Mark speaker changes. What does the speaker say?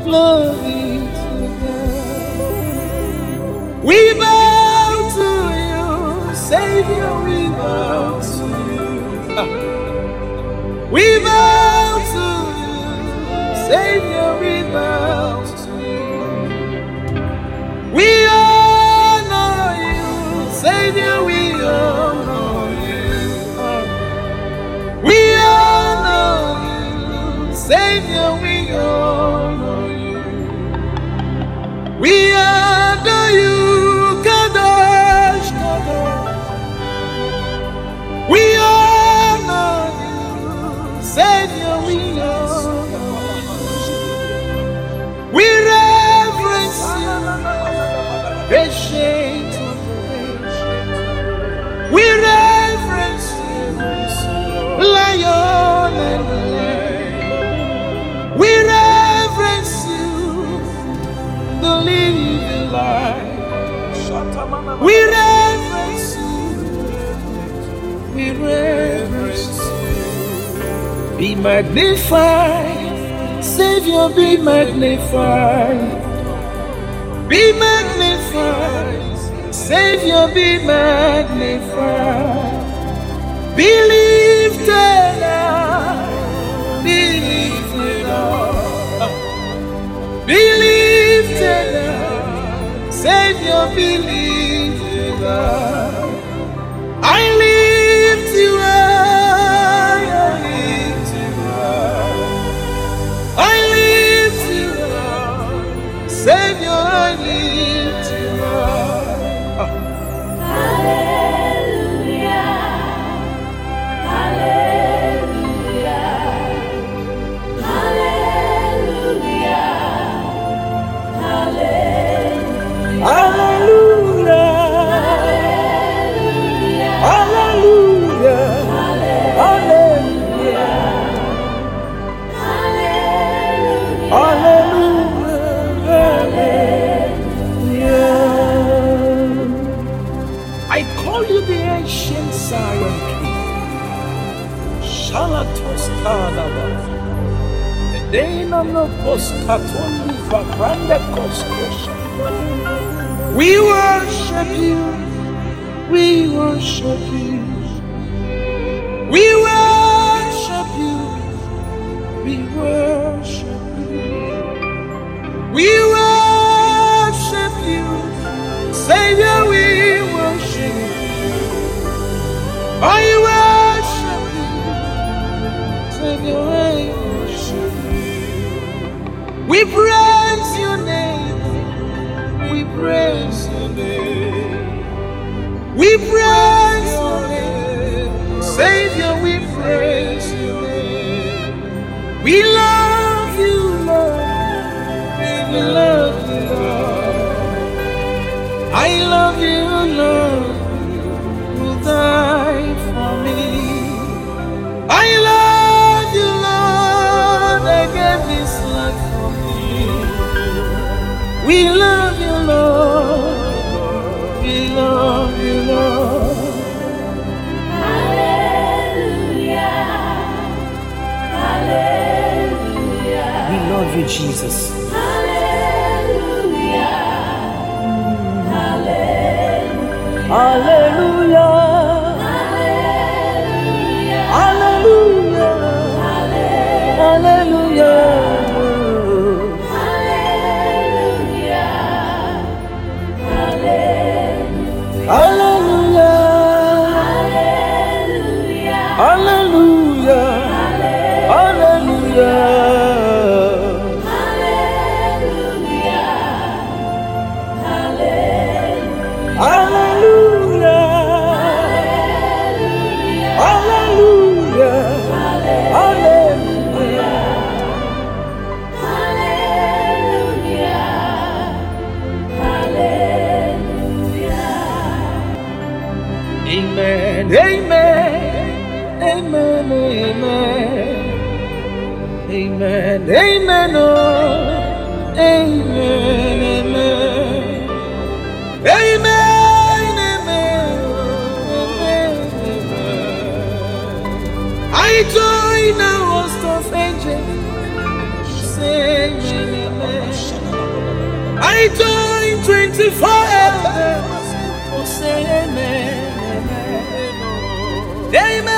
Speaker 1: Glory to God. We bow to you, Savior, we bow to you. We bow to you, Savior, we bow to you. We honor you, Savior, we honor you. We honor you, Savior, we honor you. We adore you, Kadosh, Kadosh. We honor you, Savior, we honor you. We reverence you, ancient of days. We reverence you, Lion and Lamb. We reverence you, the living light. We reverence you. We reverence you. Be magnified, Savior, be magnified. Be magnified, Savior, be magnified. Be lifted up, be lifted up. Be lifted up, Savior, be lifted up. I lift you up, I lift you up. I lift you up, Savior, I lift you up.
Speaker 2: Hallelujah, hallelujah, hallelujah, hallelujah.
Speaker 1: Hallelujah. Hallelujah. Hallelujah. Hallelujah. I call you the ancient Zion King. Shalatos Kalaba. The day no poskatoni vagrande koskosha. We worship you. We worship you. We worship you. We worship you. We worship you. Savior, we worship you. I worship you. Savior, I worship you. We praise your name. We praise your name. We praise your name. Savior, we praise your name. We love you, Lord. We love you, Lord. I love you, Lord. You died for me. I love you, Lord. I gave this life for me. We love you, Lord. We love you, Lord.
Speaker 2: Hallelujah, hallelujah.
Speaker 1: We love you, Jesus.
Speaker 2: Hallelujah, hallelujah.
Speaker 1: Hallelujah. Hallelujah. Hallelujah. Hallelujah. Hallelujah. Hallelujah. Hallelujah. Hallelujah. Amen. Amen. Amen. Amen. Amen. Amen. Oh. Amen. Amen. Amen. Amen. Amen. Amen. I join the host of angels say amen. I join 24 elders to say amen. Amen.